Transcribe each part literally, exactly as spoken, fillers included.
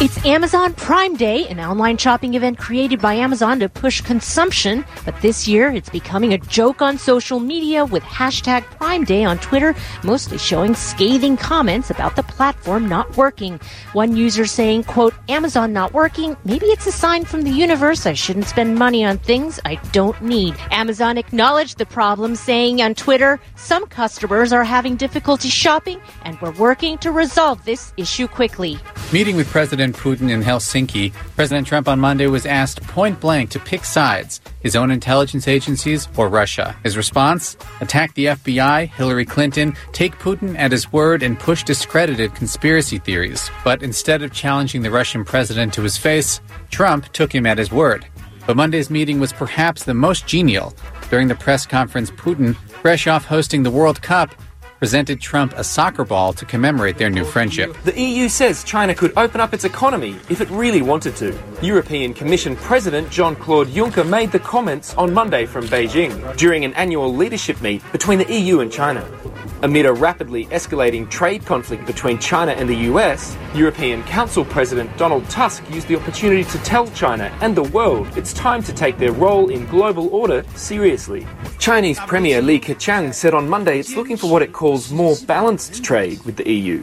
It's Amazon Prime Day, an online shopping event created by Amazon to push consumption. But this year, it's becoming a joke on social media with hashtag Prime Day on Twitter, mostly showing scathing comments about the platform not working. One user saying, quote, Amazon not working? Maybe it's a sign from the universe I shouldn't spend money on things I don't need. Amazon acknowledged the problem, saying on Twitter, some customers are having difficulty shopping, and we're working to resolve this issue quickly. Meeting with President Putin in Helsinki, President Trump on Monday was asked point blank to pick sides, his own intelligence agencies or Russia. His response? Attack the F B I, Hillary Clinton, take Putin at his word, and push discredited conspiracy theories. But instead of challenging the Russian president to his face, Trump took him at his word. But Monday's meeting was perhaps the most genial. During the press conference, Putin, fresh off hosting the World Cup, presented Trump a soccer ball to commemorate their new friendship. The E U says China could open up its economy if it really wanted to. European Commission President Jean-Claude Juncker made the comments on Monday from Beijing during an annual leadership meet between the E U and China. Amid a rapidly escalating trade conflict between China and the U S, European Council President Donald Tusk used the opportunity to tell China and the world it's time to take their role in global order seriously. Chinese Premier Li Keqiang said on Monday it's looking for what it calls more balanced trade with the E U.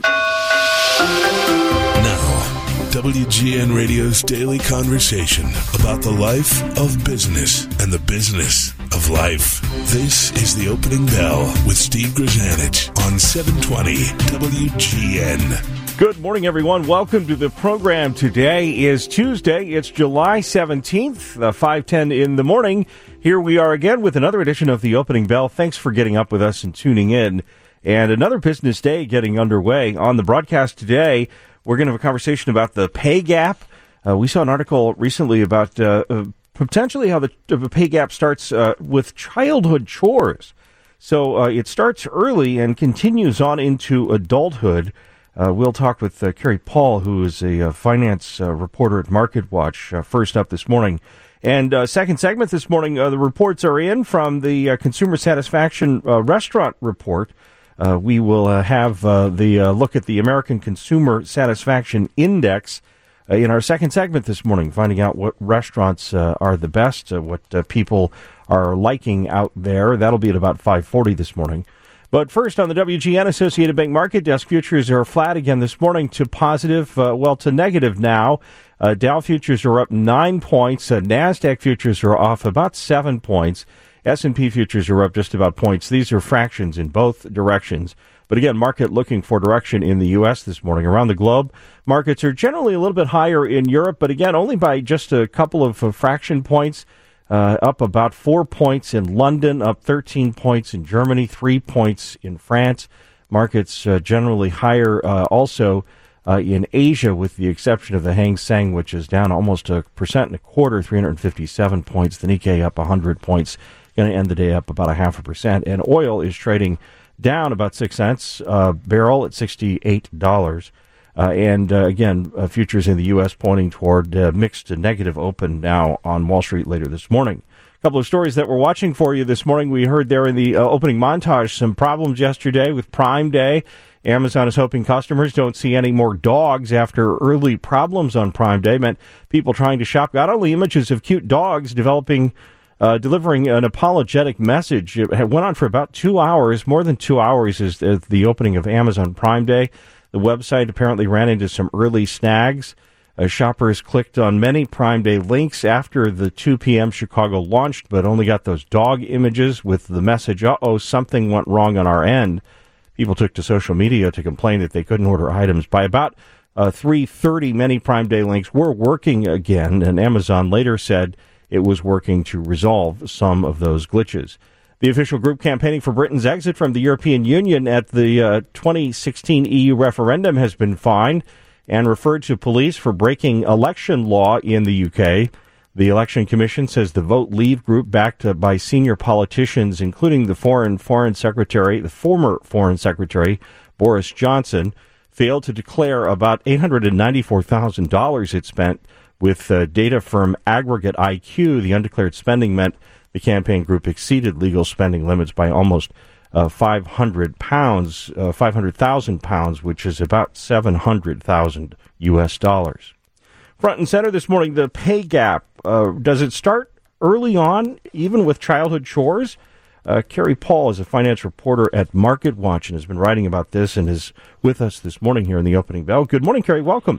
Now, W G N Radio's daily conversation about the life of business and the business of life. This is The Opening Bell with Steve Grzanich on seven twenty W G N. Good morning, everyone. Welcome to the program. Today is Tuesday. It's July seventeenth, uh, five ten in the morning. Here we are again with another edition of The Opening Bell. Thanks for getting up with us and tuning in. And another business day getting underway. On the broadcast today, we're going to have a conversation about the pay gap. Uh, we saw an article recently about uh, uh, potentially how the, the pay gap starts uh, with childhood chores. So uh, it starts early and continues on into adulthood. Uh, we'll talk with uh, Carrie Paul, who is a uh, finance uh, reporter at MarketWatch, uh, first up this morning. And uh, second segment this morning, uh, the reports are in from the uh, Consumer Satisfaction uh, Restaurant Report. Uh, we will uh, have uh, the uh, look at the American Consumer Satisfaction Index uh, in our second segment this morning, finding out what restaurants uh, are the best, uh, what uh, people are liking out there. That'll be at about five forty this morning. But first, on the W G N Associated Bank Market Desk, futures are flat again this morning to positive, uh, well, to negative now. Uh, Dow futures are up nine points. Uh, NASDAQ futures are off about seven points. S and P futures are up just about points. These are fractions in both directions. But again, market looking for direction in the U S this morning. Around the globe, markets are generally a little bit higher in Europe, but again, only by just a couple of uh, fraction points. Uh, up about four points in London, up thirteen points in Germany, three points in France. Markets uh, generally higher uh, also uh, in Asia, with the exception of the Hang Seng, which is down almost a percent and a quarter, three hundred fifty-seven points. The Nikkei up one hundred points, going to end the day up about a half a percent. And oil is trading down about six cents a barrel at sixty-eight dollars. Uh, and uh, again, uh, futures in the U S pointing toward uh, mixed to negative open now on Wall Street later this morning. A couple of stories that we're watching for you this morning. We heard there in the uh, opening montage some problems yesterday with Prime Day. Amazon is hoping customers don't see any more dogs after early problems on Prime Day meant people trying to shop got only images of cute dogs developing, uh, delivering an apologetic message. It went on for about two hours. More than two hours is the, the opening of Amazon Prime Day. The website apparently ran into some early snags. Uh, shoppers clicked on many Prime Day links after the two p.m. Chicago launched, but only got those dog images with the message, uh-oh, something went wrong on our end. People took to social media to complain that they couldn't order items. By about uh, three thirty, many Prime Day links were working again, and Amazon later said it was working to resolve some of those glitches. The official group campaigning for Britain's exit from the European Union at the uh, twenty sixteen E U referendum has been fined and referred to police for breaking election law in the U K. The Election Commission says the Vote Leave group, backed uh, by senior politicians, including the foreign foreign secretary, the former foreign secretary, Boris Johnson, failed to declare about eight hundred ninety-four thousand dollars it spent with uh, data firm Aggregate I Q. The undeclared spending meant the campaign group exceeded legal spending limits by almost uh, five hundred pounds, uh, five hundred thousand pounds, which is about seven hundred thousand U S dollars. Front and center this morning, the pay gap. Uh, does it start early on, even with childhood chores? Uh, Carrie Paul is a finance reporter at MarketWatch and has been writing about this and is with us this morning here in the opening bell. Good morning, Carrie. Welcome.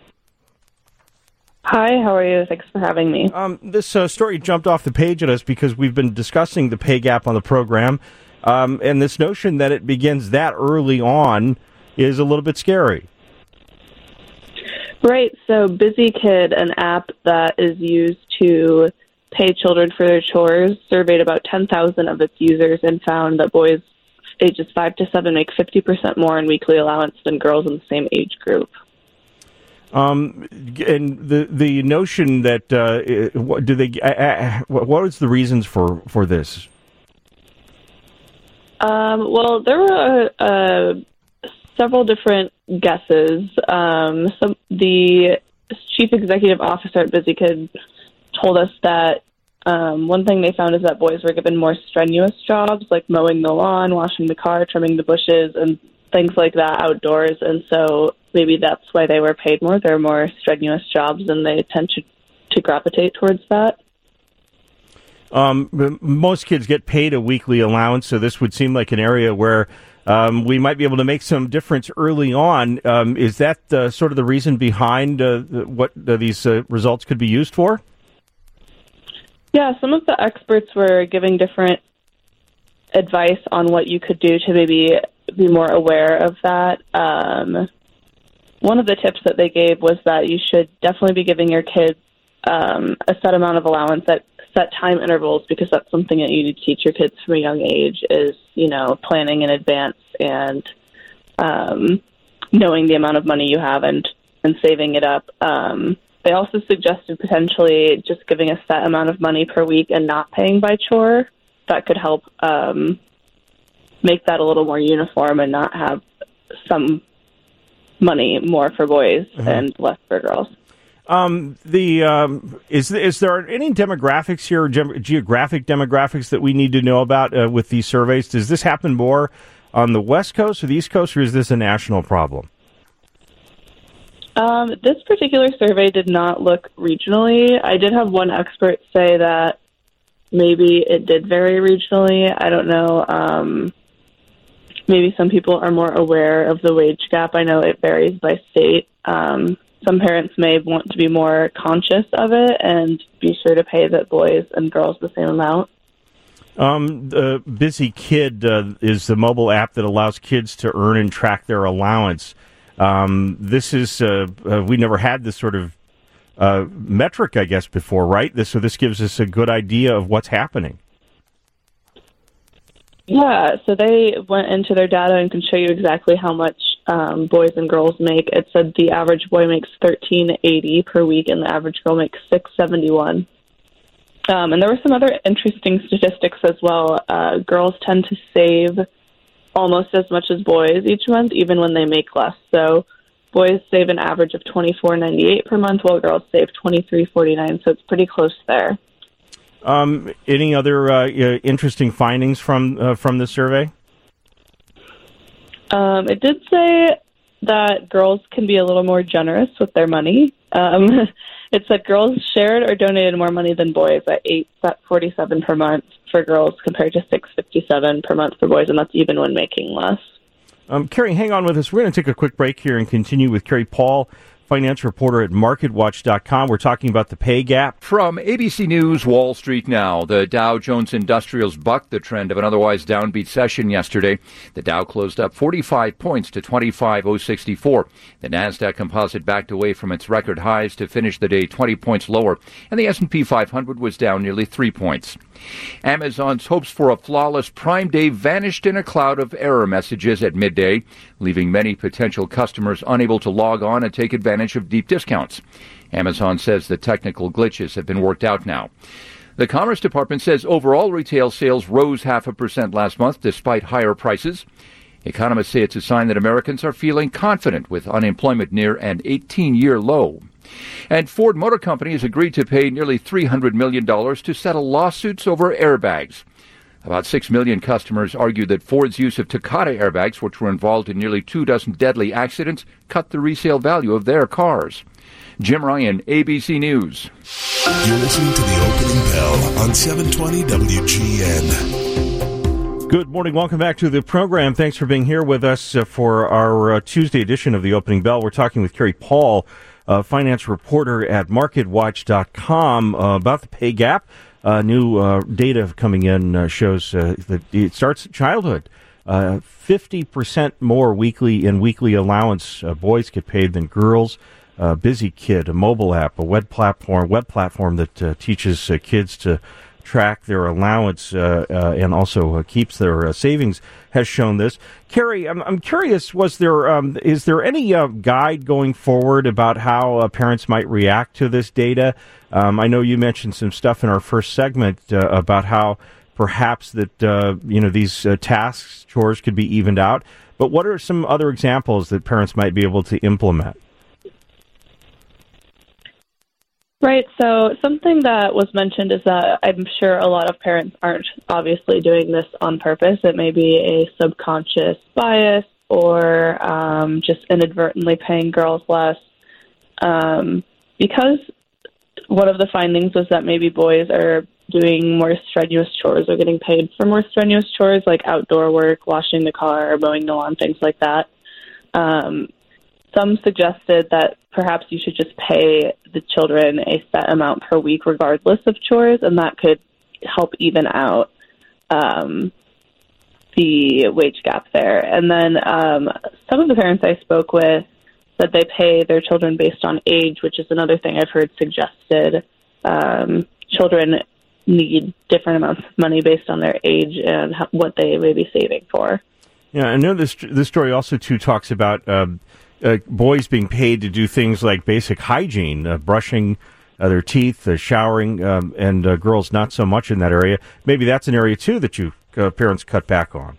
Hi, how are you? Thanks for having me. Um, this uh, story jumped off the page at us because we've been discussing the pay gap on the program, um, and this notion that it begins that early on is a little bit scary. Right, so Busy Kid, an app that is used to pay children for their chores, surveyed about ten thousand of its users and found that boys ages five to seven make fifty percent more in weekly allowance than girls in the same age group. Um, and the the notion that uh, what, do they uh, what is the reasons for for this? Um, well, there were uh, uh, several different guesses. Um, some the chief executive officer at Busy Kid told us that um, one thing they found is that boys were given more strenuous jobs, like mowing the lawn, washing the car, trimming the bushes, and things like that outdoors, and so maybe that's why they were paid more. They're more strenuous jobs, and they tend to, to gravitate towards that. Um, most kids get paid a weekly allowance, so this would seem like an area where um, we might be able to make some difference early on. Um, is that uh, sort of the reason behind uh, what uh, these uh, results could be used for? Yeah, some of the experts were giving different advice on what you could do to maybe be more aware of that. Um, one of the tips that they gave was that you should definitely be giving your kids um, a set amount of allowance at set time intervals, because that's something that you need to teach your kids from a young age is, you know, planning in advance and um, knowing the amount of money you have and, and saving it up. Um, they also suggested potentially just giving a set amount of money per week and not paying by chore. That could help um, make that a little more uniform and not have some money more for boys mm-hmm. and less for girls. Um, the um, is is there any demographics here, ge- geographic demographics that we need to know about uh, with these surveys? Does this happen more on the West Coast or the East Coast, or is this a national problem? Um, this particular survey did not look regionally. I did have one expert say that maybe it did vary regionally. I don't know. Um, maybe some people are more aware of the wage gap. I know it varies by state. Um, some parents may want to be more conscious of it and be sure to pay the boys and girls the same amount. Um, the Busy Kid uh, is the mobile app that allows kids to earn and track their allowance. Um, this is, uh, uh, we never had this sort of uh, metric, I guess, before, right? This, so this gives us a good idea of what's happening. Yeah, so they went into their data and can show you exactly how much um, boys and girls make. It said the average boy makes thirteen eighty per week and the average girl makes six seventy-one. Um, and there were some other interesting statistics as well. Uh, girls tend to save almost as much as boys each month, even when they make less. So boys save an average of twenty-four ninety-eight per month, while girls save twenty-three forty-nine. So it's pretty close there. Um, any other uh, interesting findings from uh, from the survey? Um, it did say that girls can be a little more generous with their money. Um, it said girls shared or donated more money than boys at eight forty-seven per month for girls compared to six fifty-seven per month for boys, and that's even when making less. Um, Carrie, hang on with us. We're going to take a quick break here and continue with Carrie Paul, finance reporter at market watch dot com. We're talking about the pay gap. From A B C News, Wall Street Now, the Dow Jones Industrials bucked the trend of an otherwise downbeat session yesterday. The Dow closed up forty-five points to twenty-five thousand sixty-four. The NASDAQ Composite backed away from its record highs to finish the day twenty points lower, and the S and P five hundred was down nearly three points. Amazon's hopes for a flawless Prime Day vanished in a cloud of error messages at midday, leaving many potential customers unable to log on and take advantage of deep discounts. Amazon says the technical glitches have been worked out now. The Commerce Department says overall retail sales rose half a percent last month despite higher prices. Economists say it's a sign that Americans are feeling confident with unemployment near an eighteen-year low. And Ford Motor Company has agreed to pay nearly three hundred million dollars to settle lawsuits over airbags. About six million customers argued that Ford's use of Takata airbags, which were involved in nearly two dozen deadly accidents, cut the resale value of their cars. Jim Ryan, A B C News. You're listening to the opening bell on seven twenty W G N. Good morning. Welcome back to the program. Thanks for being here with us uh, for our uh, Tuesday edition of the Opening Bell. We're talking with Carrie Paul, uh, finance reporter at market watch dot com, uh, about the pay gap. Uh, new uh, data coming in uh, shows uh, that it starts at childhood. Uh, fifty percent more weekly in weekly allowance uh, boys get paid than girls. Uh, Busy Kid, a mobile app, a web platform, web platform that uh, teaches uh, kids to track their allowance uh, uh, and also uh, keeps their uh, savings, has shown this. Carrie, I'm, I'm curious, was there um, is there any uh, guide going forward about how uh, parents might react to this data? Um, I know you mentioned some stuff in our first segment uh, about how perhaps that uh, you know these uh, tasks, chores could be evened out. But what are some other examples that parents might be able to implement? Right. So something that was mentioned is that I'm sure a lot of parents aren't obviously doing this on purpose. It may be a subconscious bias or um, just inadvertently paying girls less. Um, because one of the findings was that maybe boys are doing more strenuous chores or getting paid for more strenuous chores like outdoor work, washing the car, or mowing the lawn, things like that. Um, some suggested that perhaps you should just pay the children a set amount per week regardless of chores, and that could help even out um, the wage gap there. And then um, some of the parents I spoke with said they pay their children based on age, which is another thing I've heard suggested. Um, children need different amounts of money based on their age and what they may be saving for. Yeah, I know this this story also, too, talks about um, uh, boys being paid to do things like basic hygiene, uh, brushing uh, their teeth, uh, showering, um, and uh, girls not so much in that area. Maybe that's an area, too, that you uh, parents cut back on.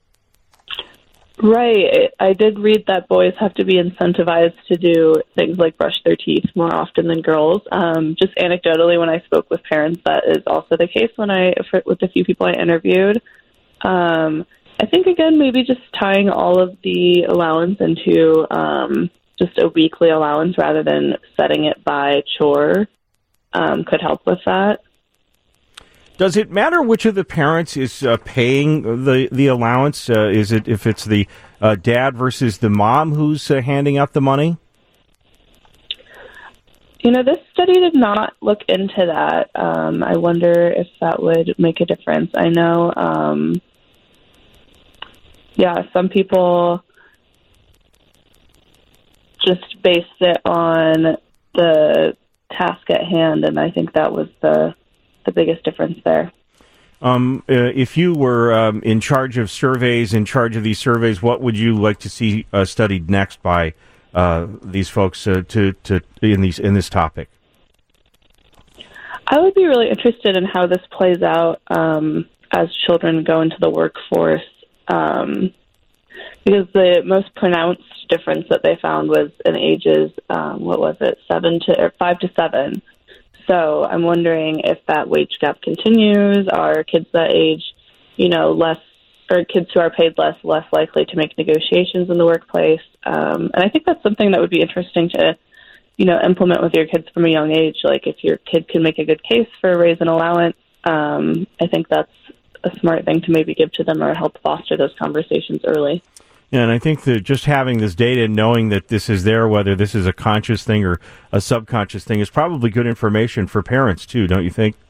Right. I did read that boys have to be incentivized to do things like brush their teeth more often than girls. Um, just anecdotally, when I spoke with parents, that is also the case when I, with a few people I interviewed. Um, I think, again, maybe just tying all of the allowance into um, just a weekly allowance rather than setting it by chore um, could help with that. Does it matter which of the parents is uh, paying the the allowance? Uh, is it if it's the uh, dad versus the mom who's uh, handing out the money? You know, this study did not look into that. Um, I wonder if that would make a difference. I know, um, yeah, some people just based it on the task at hand, and I think that was the the biggest difference there. Um, uh, if you were um, in charge of surveys, in charge of these surveys, what would you like to see uh, studied next by uh, these folks uh, to to in these in this topic? I would be really interested in how this plays out um, as children go into the workforce, um, because the most pronounced difference that they found was in ages, um, what was it, seven to or five to seven. So I'm wondering if that wage gap continues. Are kids that age, you know, less, or kids who are paid less, less likely to make negotiations in the workplace? Um, and I think that's something that would be interesting to, you know, implement with your kids from a young age. Like if your kid can make a good case for a raise and allowance, um, I think that's a smart thing to maybe give to them or help foster those conversations early. Yeah, and I think that just having this data and knowing that this is there, whether this is a conscious thing or a subconscious thing, is probably good information for parents, too, don't you think?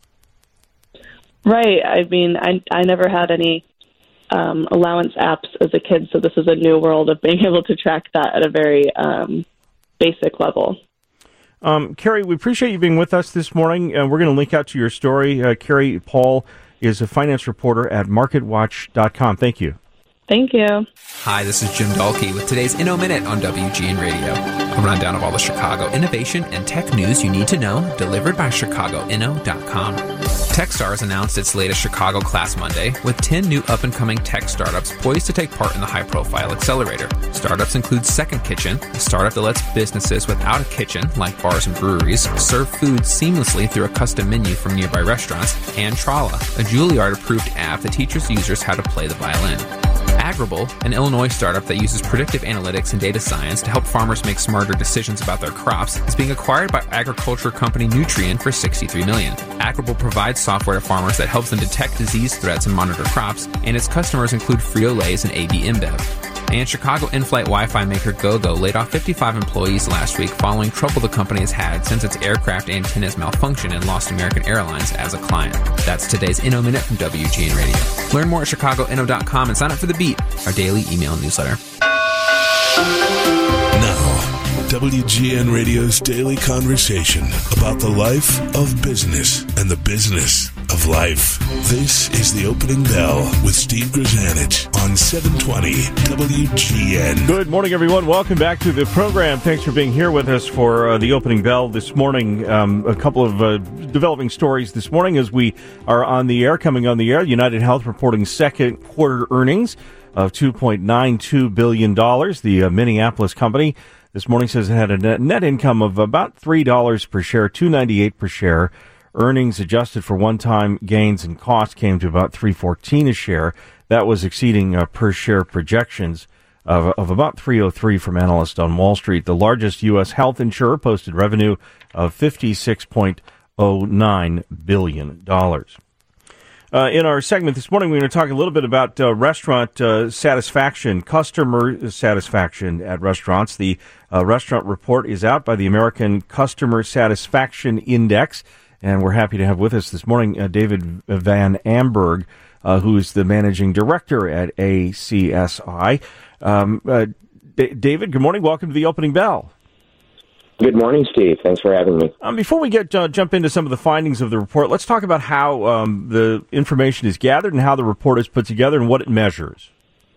Right. I mean, I, I never had any um, allowance apps as a kid, so this is a new world of being able to track that at a very um, basic level. Um, Carrie, we appreciate you being with us this morning. Uh, we're going to link out to your story. Uh, Carrie Paul is a finance reporter at market watch dot com. Thank you. Thank you. Hi, this is Jim Dahlke with today's Inno Minute on W G N Radio. A rundown of all the Chicago innovation and tech news you need to know, delivered by Chicago Inno dot com. Techstars announced its latest Chicago Class Monday with ten new up-and-coming tech startups poised to take part in the high-profile accelerator. Startups include Second Kitchen, a startup that lets businesses without a kitchen, like bars and breweries, serve food seamlessly through a custom menu from nearby restaurants, and Trala, a Juilliard-approved app that teaches users how to play the violin. Agrible, an Illinois startup that uses predictive analytics and data science to help farmers make smarter decisions about their crops, is being acquired by agriculture company Nutrien for sixty-three million dollars. Agrible provides software to farmers that helps them detect disease threats and monitor crops, and its customers include Frito-Lay's and A B InBev. And Chicago in-flight Wi-Fi maker GoGo laid off fifty-five employees last week following trouble the company has had since its aircraft antennas malfunctioned and lost American Airlines as a client. That's today's Inno Minute from W G N Radio. Learn more at Chicago Inno dot com and sign up for The Beat, our daily email newsletter. Now, W G N Radio's daily conversation about the life of business and the business of life. This is the Opening Bell with Steve Grzanich on seven twenty W G N. Good morning, everyone. Welcome back to the program. Thanks for being here with us for uh, the Opening Bell this morning. Um, a couple of uh, developing stories this morning as we are on the air, coming on the air. United Health reporting second quarter earnings of two point nine two billion dollars. The uh, Minneapolis company this morning says it had a net, net income of about three dollars per share, two dollars and ninety-eight cents per share. Earnings adjusted for one-time gains and costs came to about three dollars and fourteen cents a share. That was exceeding uh, per-share projections of, of about three oh three from analysts on Wall Street. The largest U S health insurer posted revenue of fifty-six point oh nine billion dollars. Uh, in our segment this morning, we're going to talk a little bit about uh, restaurant uh, satisfaction, customer satisfaction at restaurants. The uh, restaurant report is out by the American Customer Satisfaction Index. And we're happy to have with us this morning uh, David Van Amberg, uh, who is the managing director at A C S I. Um, uh, D- David, good morning. Welcome to the Opening Bell. Good morning, Steve. Thanks for having me. Um, before we get uh, jump into some of the findings of the report, let's talk about how um, the information is gathered and how the report is put together and what it measures.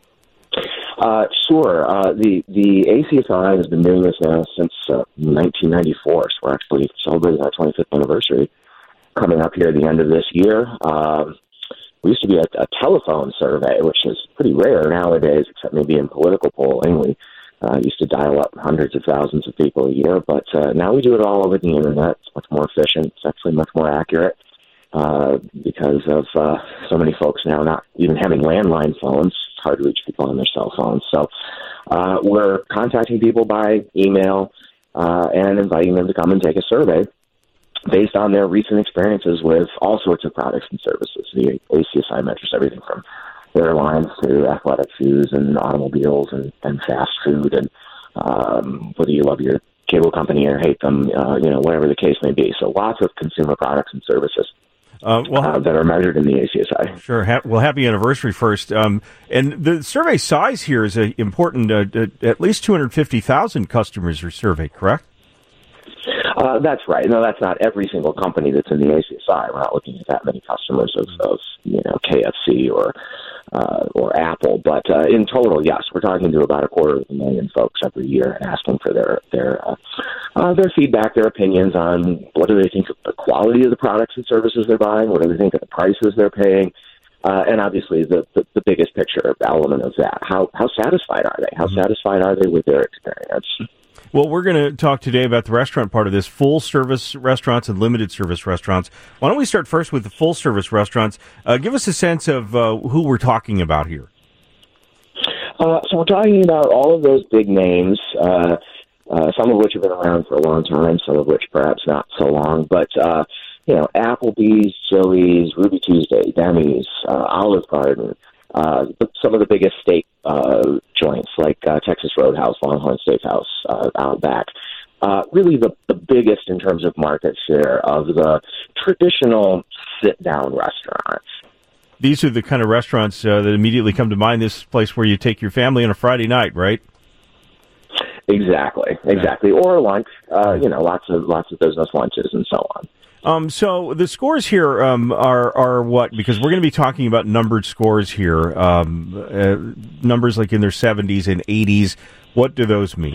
Uh, sure. Uh, the the A C S I has been doing this now since uh, nineteen ninety-four, so we're actually celebrating our twenty-fifth anniversary coming up here at the end of this year. Um, we used to be a, a telephone survey, which is pretty rare nowadays, except maybe in political polling. We uh, used to dial up hundreds of thousands of people a year, but uh, now we do it all over the internet. It's much more efficient. It's actually much more accurate uh, because of uh, so many folks now not even having landline phones. Hard to reach people on their cell phones. So uh, we're contacting people by email uh, and inviting them to come and take a survey based on their recent experiences with all sorts of products and services. The A C S I measures everything from airlines to athletic shoes and automobiles and, and fast food, and um, whether you love your cable company or hate them, uh, you know, whatever the case may be. So lots of consumer products and services. Uh, well, uh, that are measured in the A C S I. Sure. Ha- well, happy anniversary first. Um, and the survey size here is a important. Uh, at least two hundred fifty thousand customers are surveyed, correct? Uh, that's right. No, that's not every single company that's in the A C S I. We're not looking at that many customers of, of you know, K F C or uh, or Apple. But uh, in total, yes, we're talking to about a quarter of a million folks every year and asking for their their uh, uh, their feedback, their opinions on what do they think of the quality of the products and services they're buying, what do they think of the prices they're paying, uh, and obviously the, the, the biggest picture element of that, how how satisfied are they? How mm-hmm. satisfied are they with their experience? Well, we're going to talk today about the restaurant part of this, full-service restaurants and limited-service restaurants. Why don't we start first with the full-service restaurants? Uh, give us a sense of uh, who we're talking about here. Uh, so we're talking about all of those big names, uh, uh, some of which have been around for a long time, some of which perhaps not so long. But, uh, you know, Applebee's, Chili's, Ruby Tuesday, Denny's, uh, Olive Garden, Uh, some of the biggest steak uh, joints like uh, Texas Roadhouse, Longhorn Steakhouse, uh, Outback. Uh, really the, the biggest in terms of market share of the traditional sit-down restaurants. These are the kind of restaurants uh, that immediately come to mind, this place where you take your family on a Friday night, right? Exactly, exactly. Or lunch, uh, you know, lots of lots of business lunches and so on. Um, so the scores here um, are are what? Because we're going to be talking about numbered scores here, um, uh, numbers like in their seventies and eighties. What do those mean?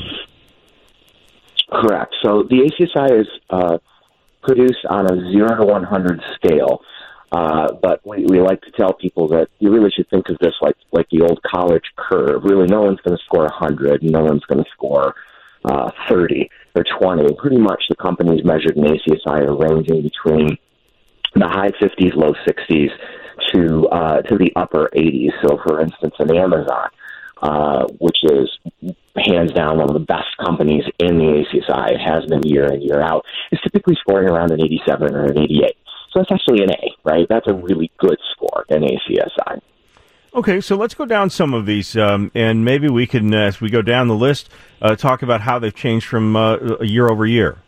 Correct. So the A C S I is uh, produced on a zero to one hundred scale, uh, but we, we like to tell people that you really should think of this like like the old college curve. Really, no one's going to score one hundred, no one's going to score uh, thirty or twenty. Pretty much the companies measured in A C S I are ranging between the high fifties, low sixties to uh, to the upper eighties. So, for instance, in Amazon, uh, which is hands down one of the best companies in the A C S I, it has been year in, year out, is typically scoring around an eighty-seven or an eighty-eight. So that's actually an A, right? That's a really good score in A C S I. Okay, so let's go down some of these, um, and maybe we can, uh, as we go down the list, uh, talk about how they've changed from uh, year over year.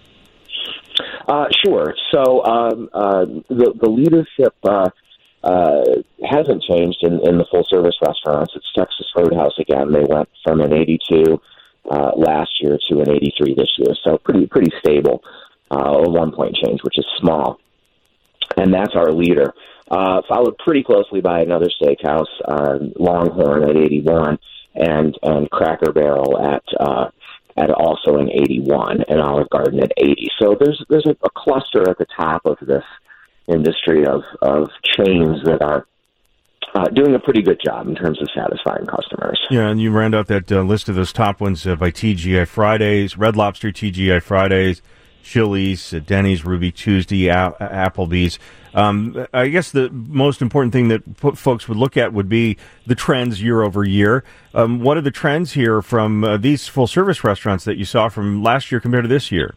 Uh, sure. So um, uh, the, the leadership uh, uh, hasn't changed in, in the full-service restaurants. It's Texas Roadhouse again. They went from an eighty-two uh, last year to an eighty-three this year, so pretty pretty stable. Uh, a one-point change, which is small. And that's our leader. Uh, followed pretty closely by another steakhouse, uh, Longhorn at eighty-one, and and Cracker Barrel at uh, at also an eighty-one, and Olive Garden at eighty. So there's there's a, a cluster at the top of this industry of of chains that are uh, doing a pretty good job in terms of satisfying customers. Yeah, and you round out that uh, list of those top ones uh, by T G I Fridays, Red Lobster, T G I Fridays, Chili's, uh, Denny's, Ruby Tuesday, A- Applebee's. Um, I guess the most important thing that p- folks would look at would be the trends year over year. Um, what are the trends here from uh, these full-service restaurants that you saw from last year compared to this year?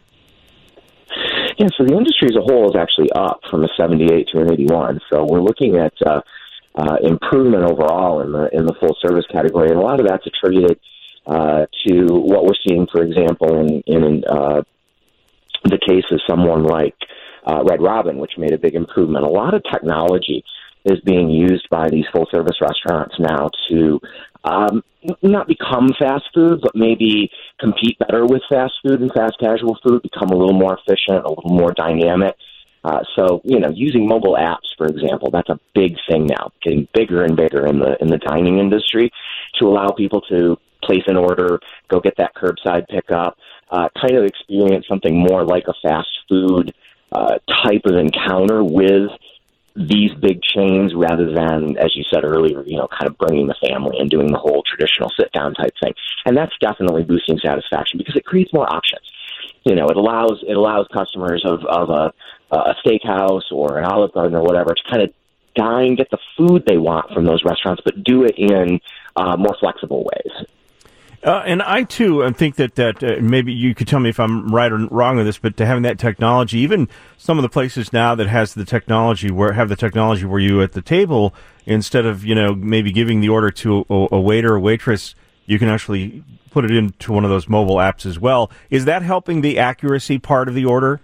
Yeah, so the industry as a whole is actually up from a seventy-eight to an eighty-one. So we're looking at uh, uh, improvement overall in the in the full-service category, and a lot of that's attributed uh, to what we're seeing, for example, in in uh, the case of someone like uh, Red Robin, which made a big improvement. A lot of technology is being used by these full-service restaurants now to um, not become fast food, but maybe compete better with fast food and fast casual food, become a little more efficient, a little more dynamic. Uh, so, you know, using mobile apps, for example, that's a big thing now, getting bigger and bigger in the in the dining industry to allow people to place an order, go get that curbside pickup, uh, kind of experience something more like a fast food uh, type of encounter with these big chains rather than, as you said earlier, you know, kind of bringing the family and doing the whole traditional sit-down type thing. And that's definitely boosting satisfaction because it creates more options. You know, it allows it allows customers of, of a, a steakhouse or an Olive Garden or whatever to kind of dine, get the food they want from those restaurants, but do it in uh, more flexible ways. Uh, and I, too, I think that, that uh, maybe you could tell me if I'm right or wrong with this, but to having that technology, even some of the places now that has the technology, where have the technology where you at the table, instead of, you know, maybe giving the order to a, a waiter or waitress, you can actually put it into one of those mobile apps as well. Is that helping the accuracy part of the order?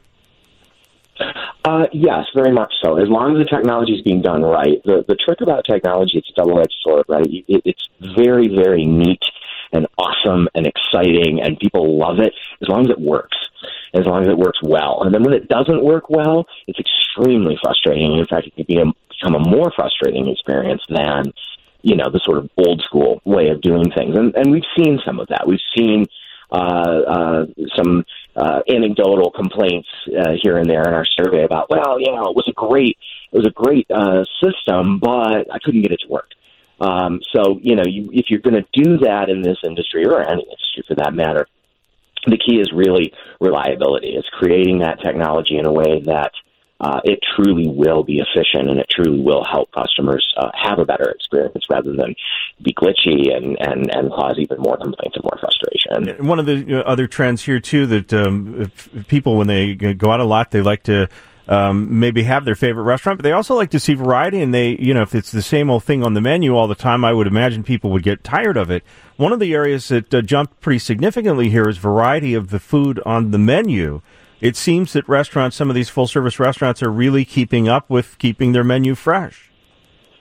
Uh, yes, very much so. As long as the technology is being done right. The, the trick about technology, it's a double-edged sword, right? It, it's very, very neat and awesome and exciting, and people love it as long as it works, as long as it works well. And then when it doesn't work well, it's extremely frustrating. In fact, it can be a, become a more frustrating experience than, you know, the sort of old school way of doing things. And, and we've seen some of that. We've seen uh, uh, some uh, anecdotal complaints uh, here and there in our survey about, well, you know, it was a great, it was a great uh, system, but I couldn't get it to work. Um, so, you know, you, if you're going to do that in this industry, or any industry for that matter, the key is really reliability. It's creating that technology in a way that uh, it truly will be efficient and it truly will help customers uh, have a better experience rather than be glitchy and, and, and cause even more complaints and more frustration. One of the other trends here, too, that um, if people, when they go out a lot, they like to Um, maybe have their favorite restaurant, but they also like to see variety, and they, you know, if it's the same old thing on the menu all the time, I would imagine people would get tired of it. One of the areas that uh, jumped pretty significantly here is variety of the food on the menu. It seems that restaurants, some of these full-service restaurants, are really keeping up with keeping their menu fresh.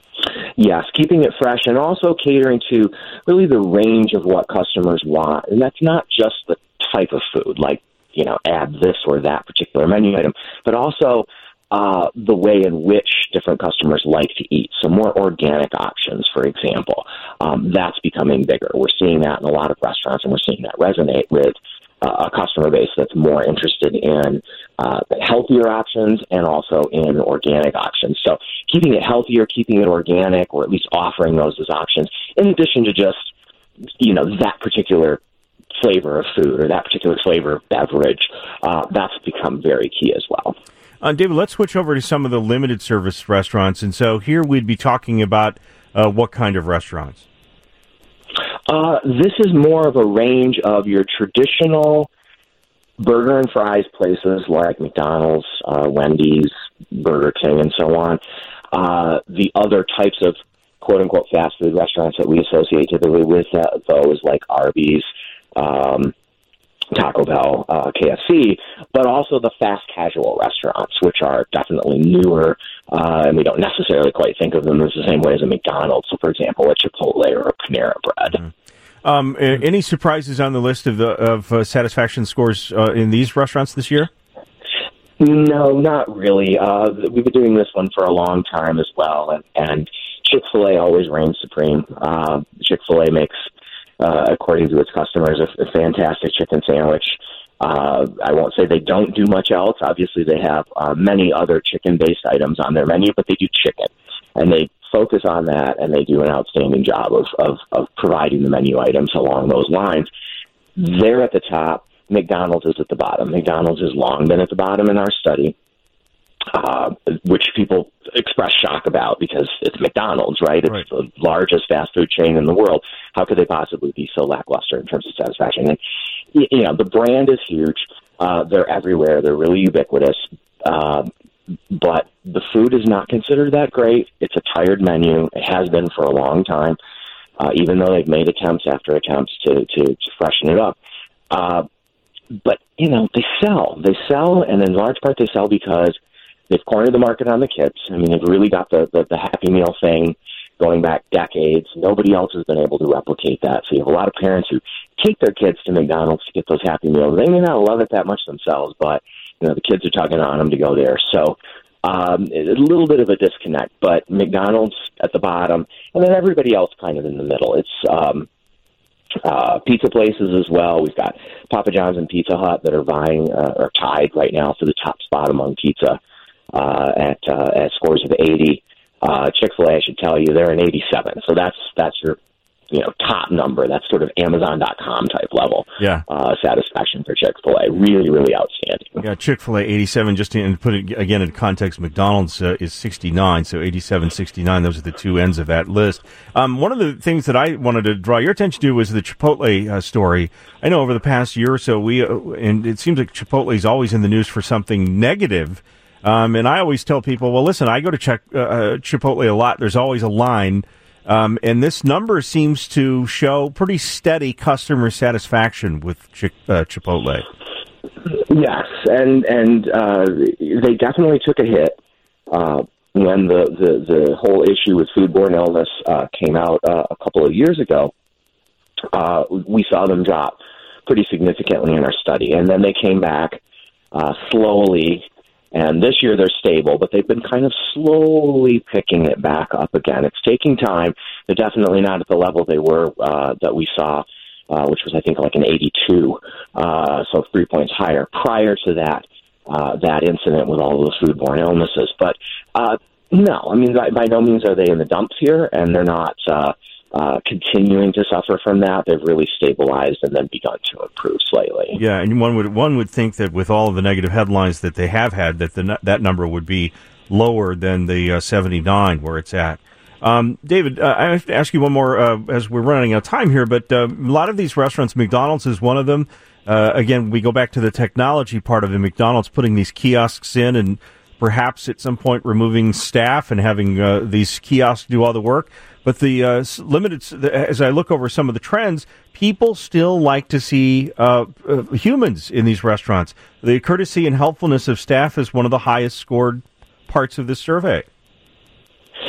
Yes, keeping it fresh and also catering to really the range of what customers want. And that's not just the type of food, like, you know, add this or that particular menu item, but also uh, the way in which different customers like to eat. So more organic options, for example, um, that's becoming bigger. We're seeing that in a lot of restaurants, and we're seeing that resonate with uh, a customer base that's more interested in uh, healthier options and also in organic options. So keeping it healthier, keeping it organic, or at least offering those as options, in addition to just, you know, that particular flavor of food or that particular flavor of beverage, uh, that's become very key as well. Uh, David, let's switch over to some of the limited service restaurants. And so here we'd be talking about uh, what kind of restaurants? Uh, this is more of a range of your traditional burger and fries places like McDonald's, uh, Wendy's, Burger King, and so on. Uh, the other types of quote-unquote fast food restaurants that we associate typically with uh, those like Arby's, um, Taco Bell, uh, K F C, but also the fast casual restaurants, which are definitely newer, uh, and we don't necessarily quite think of them as the same way as a McDonald's. So, for example, a Chipotle or a Panera Bread. Mm-hmm. Um, any surprises on the list of the of uh, satisfaction scores uh, in these restaurants this year? No, not really. Uh, we've been doing this one for a long time as well, and, and Chick-fil-A always reigns supreme. Uh, Chick-fil-A makes Uh, according to its customers, a, a fantastic chicken sandwich. Uh, I won't say they don't do much else. Obviously, they have uh, many other chicken-based items on their menu, but they do chicken, and they focus on that, and they do an outstanding job of, of, of providing the menu items along those lines. They're at the top. McDonald's is at the bottom. McDonald's has long been at the bottom in our study, uh, which people express shock about because it's McDonald's, right? It's right. the largest fast food chain in the world. How could they possibly be so lackluster in terms of satisfaction? And, you know, the brand is huge. Uh, they're everywhere. They're really ubiquitous. Uh, but the food is not considered that great. It's a tired menu. It has been for a long time, uh, even though they've made attempts after attempts to, to, to freshen it up. Uh, but, you know, they sell. They sell, and in large part they sell because they've cornered the market on the kids. I mean, they've really got the, the, the Happy Meal thing going back decades. Nobody else has been able to replicate that. So you have a lot of parents who take their kids to McDonald's to get those Happy Meals. They may not love it that much themselves, but, you know, the kids are tugging on them to go there. So um, a little bit of a disconnect, but McDonald's at the bottom, and then everybody else kind of in the middle. It's um, uh, pizza places as well. We've got Papa John's and Pizza Hut that are vying uh, or tied right now for the top spot among pizza uh, at uh, at scores of eighty. Uh, Chick-fil-A, I should tell you, they're an eighty-seven. So that's that's your, you know, top number. That's sort of Amazon dot com type level. Yeah. Uh, satisfaction for Chick-fil-A. Really, really outstanding. Yeah, Chick-fil-A eighty-seven. Just to put it again in context, McDonald's uh, is sixty-nine. So eighty-seven, sixty-nine. Those are the two ends of that list. Um, one of the things that I wanted to draw your attention to was the Chipotle uh, story. I know over the past year or so, we uh, and it seems like Chipotle is always in the news for something negative. Um, and I always tell people, well, listen, I go to check, uh, Chipotle a lot. There's always a line. Um, and this number seems to show pretty steady customer satisfaction with Chick, uh, Chipotle. Yes, and and uh, they definitely took a hit uh, when the, the, the whole issue with foodborne illness uh, came out uh, a couple of years ago. Uh, we saw them drop pretty significantly in our study. And then they came back uh, slowly. And this year they're stable, but they've been kind of slowly picking it back up again. It's taking time. They're definitely not at the level they were uh, that we saw, uh, which was, I think, like an eighty-two, uh, so three points higher prior to that uh, that incident with all of those foodborne illnesses. But uh, no, I mean, by, by no means are they in the dumps here, and they're not uh, uh, continuing to suffer from that. They've really stabilized and then begun to improve slightly. Yeah, and one would one would think that with all of the negative headlines that they have had, that the that number would be lower than the uh, seventy-nine where it's at. Um, David, uh, I have to ask you one more uh, as we're running out of time here, but uh, a lot of these restaurants, McDonald's is one of them. Uh, again, we go back to the technology part of it. McDonald's putting these kiosks in and perhaps at some point removing staff and having uh, these kiosks do all the work. But the uh, limited, as I look over some of the trends, people still like to see uh, uh, humans in these restaurants. The courtesy and helpfulness of staff is one of the highest scored parts of this survey.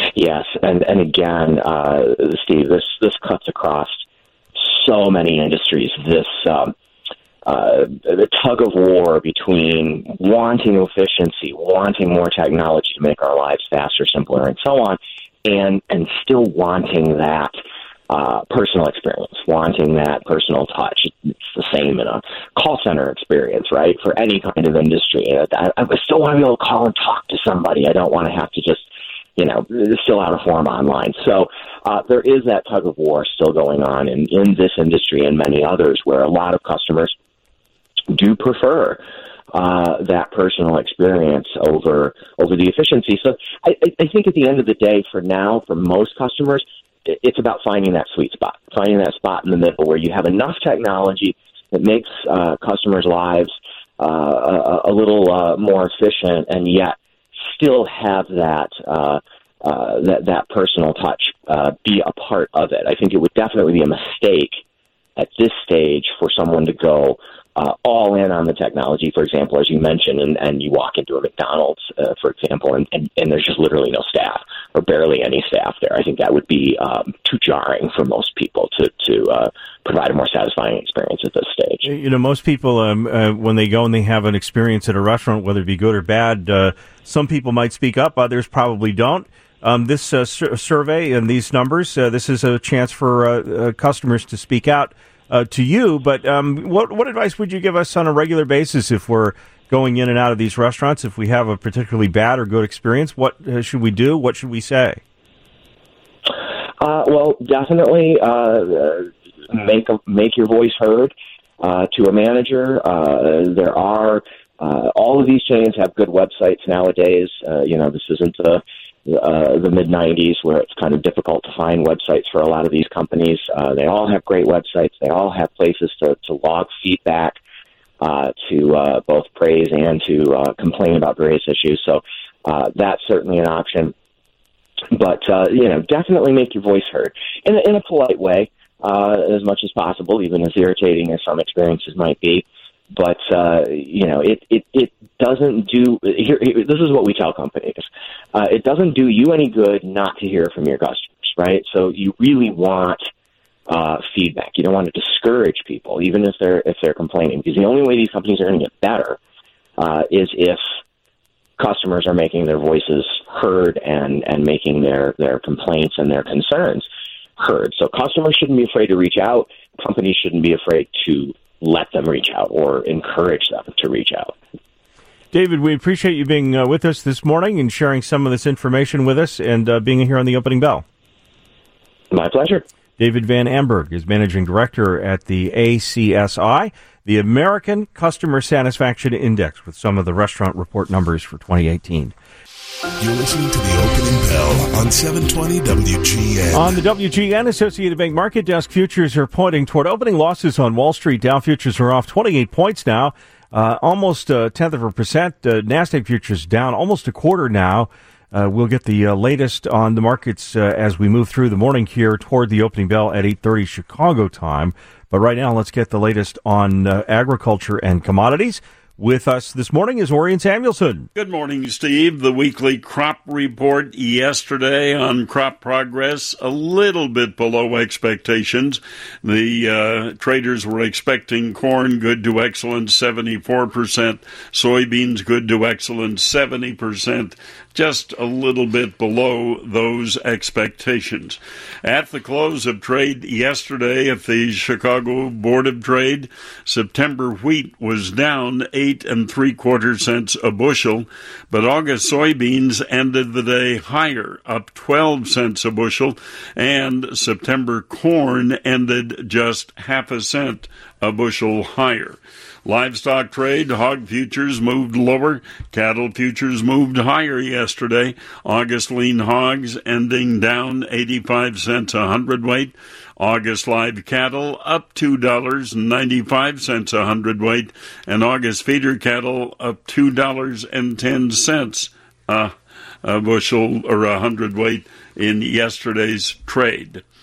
Yes, and and again, uh, Steve, this this cuts across so many industries. This um, uh, the tug of war between wanting efficiency, wanting more technology to make our lives faster, simpler, and so on, and and still wanting that uh, personal experience, wanting that personal touch. It's the same in a call center experience, right? For any kind of industry, I, I still want to be able to call and talk to somebody. I don't want to have to just you know, fill out a form online. So uh, there is that tug of war still going on in, in this industry and many others where a lot of customers do prefer uh, that personal experience over over the efficiency. So I, I think at the end of the day, for now, for most customers, it's about finding that sweet spot, finding that spot in the middle where you have enough technology that makes uh, customers' lives uh, a, a little uh, more efficient and yet still have that uh, uh, that that personal touch uh, be a part of it. I think it would definitely be a mistake at this stage for someone to go uh, all in on the technology, for example, as you mentioned, and, and you walk into a McDonald's, uh, for example, and, and, and there's just literally no staff or barely any staff there. I think that would be um, too jarring for most people to, to uh, provide a more satisfying experience at this stage. You know, most people, um, uh, when they go and they have an experience at a restaurant, whether it be good or bad, uh, some people might speak up, others probably don't. Um, this uh, sur- survey and these numbers, uh, this is a chance for uh, uh, customers to speak out uh, to you. But um, what what advice would you give us on a regular basis if we're going in and out of these restaurants? If we have a particularly bad or good experience, what uh, should we do? What should we say? Uh, well, definitely uh, make a, make your voice heard uh, to a manager. Uh, there are uh, all of these chains have good websites nowadays. Uh, you know, this isn't the Uh, the mid nineties where it's kind of difficult to find websites for a lot of these companies. Uh, they all have great websites. They all have places to, to log feedback, uh, to uh, both praise and to uh, complain about various issues. So uh, that's certainly an option. But, uh, you know, definitely make your voice heard in, in a polite way uh, as much as possible, even as irritating as some experiences might be. But, uh, you know, it, it, it doesn't do, here, here, this is what we tell companies. Uh, it doesn't do you any good not to hear from your customers, right? So you really want uh, feedback. You don't want to discourage people, even if they're, if they're complaining, because the only way these companies are going to get better uh, is if customers are making their voices heard and, and making their, their complaints and their concerns heard. So customers shouldn't be afraid to reach out. Companies shouldn't be afraid to let them reach out or encourage them to reach out. David, we appreciate you being uh, with us this morning and sharing some of this information with us and uh, being here on the Opening Bell. My pleasure. David Van Amberg is Managing Director at the A C S I, the American Customer Satisfaction Index, with some of the restaurant report numbers for twenty eighteen. You're listening to the Opening Bell on seven twenty W G N. On the W G N Associated Bank Market Desk, futures are pointing toward opening losses on Wall Street. Dow futures are off twenty-eight points now, uh, almost a tenth of a percent. Uh, NASDAQ futures down almost a quarter now. Uh, we'll get the uh, latest on the markets uh, as we move through the morning here toward the opening bell at eight thirty Chicago time. But right now, let's get the latest on uh, agriculture and commodities. With us this morning is Orion Samuelson. Good morning, Steve. The weekly crop report yesterday on crop progress, a little bit below expectations. The uh, traders were expecting corn good to excellent, seventy-four percent, soybeans good to excellent, seventy percent, just a little bit below those expectations. At the close of trade yesterday at the Chicago Board of Trade, September wheat was down eight and three quarter cents a bushel, but August soybeans ended the day higher, up twelve cents a bushel, and September corn ended just half a cent a bushel higher. Livestock trade, hog futures moved lower, cattle futures moved higher yesterday. August lean hogs ending down eighty-five cents a hundredweight. August live cattle up two dollars and ninety-five cents a hundredweight, and August feeder cattle up two dollars and ten cents a, a bushel or a hundredweight in yesterday's trade.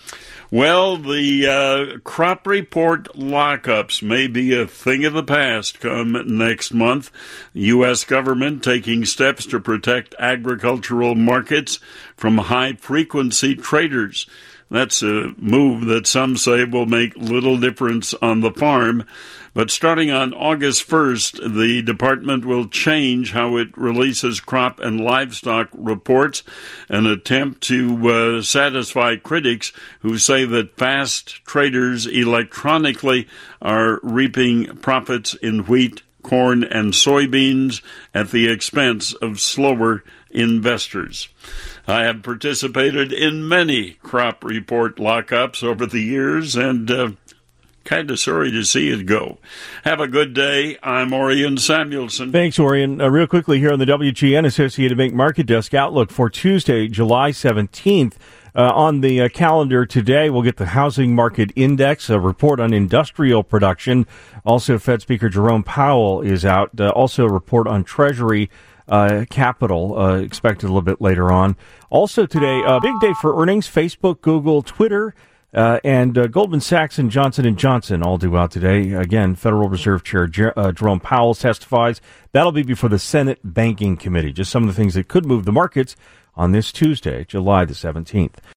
Well, the uh, crop report lockups may be a thing of the past come next month. The U S government taking steps to protect agricultural markets from high-frequency traders. That's a move that some say will make little difference on the farm. But starting on August first, the department will change how it releases crop and livestock reports, an attempt to uh, satisfy critics who say that fast traders electronically are reaping profits in wheat, corn, and soybeans at the expense of slower investors. I have participated in many crop report lockups over the years, and uh, kind of sorry to see it go. Have a good day. I'm Orion Samuelson. Thanks, Orion. Uh, real quickly here on the W G N Associated Bank Market Desk outlook for Tuesday, July seventeenth. Uh, on the uh, calendar today, we'll get the housing market index, a report on industrial production. Also, Fed Speaker Jerome Powell is out. Uh, also, a report on Treasury uh, capital uh, expected a little bit later on. Also today, a uh, big day for earnings. Facebook, Google, Twitter, uh, and uh, Goldman Sachs and Johnson and Johnson all due out today. Again, Federal Reserve Chair Jer- uh, Jerome Powell testifies. That'll be before the Senate Banking Committee. Just some of the things that could move the markets on this Tuesday, July the seventeenth.